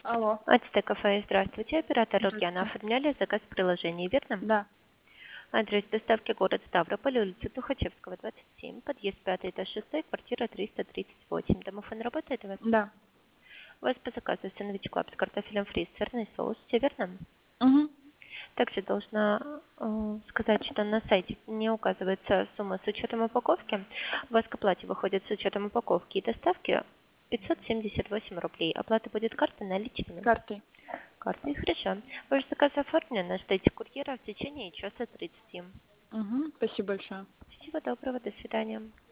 Алло. АТТ кафе, здравствуйте. Оператор Лукьяна. Здравствуйте. Оформляли заказ в приложении, верно? Да. Адрес доставки город Ставрополь, улица Тухачевского, 27, подъезд 5, этаж 6, квартира 338. Домофон работает у вас? Да. У вас по заказу сэндвич клаб с картофелем фри, сырный соус, все верно? Угу. Также должна сказать, что на сайте не указывается сумма с учетом упаковки. У вас к оплате выходит с учетом упаковки и доставки 578 рублей. Оплата будет картой наличными. Картой. Картой, хорошо. Ваш заказ оформлен, ждите курьера в течение часа 30. Угу. Спасибо большое. Всего доброго, до свидания.